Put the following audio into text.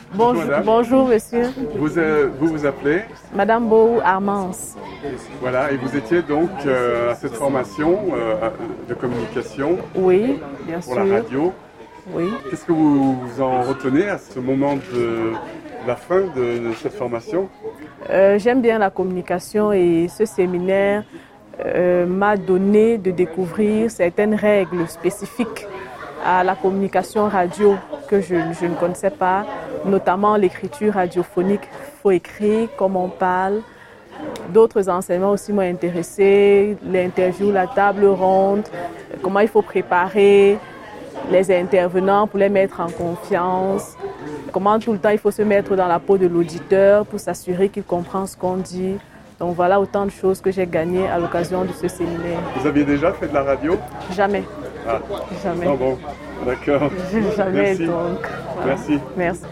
Bonjour, madame. bonjour monsieur. Vous appelez? Madame Bohou Armance. Voilà, et vous étiez donc à cette formation de communication Oui, bien pour sûr. la radio. Oui. Qu'est-ce que vous en retenez à ce moment de la fin de cette formation? J'aime bien la communication et ce séminaire m'a donné de découvrir certaines règles spécifiques à la communication radio que je ne connaissais pas, notamment l'écriture radiophonique. Il faut écrire comme on parle. D'autres enseignements aussi m'ont intéressé, l'interview, la table ronde, comment il faut préparer les intervenants pour les mettre en confiance, comment tout le temps il faut se mettre dans la peau de l'auditeur pour s'assurer qu'il comprend ce qu'on dit. Donc voilà autant de choses que j'ai gagnées à l'occasion de ce séminaire. Vous aviez déjà fait de la radio? Jamais. Ah, Jamais. non, bon, d'accord. Jamais Merci. donc. Voilà. Merci. Merci.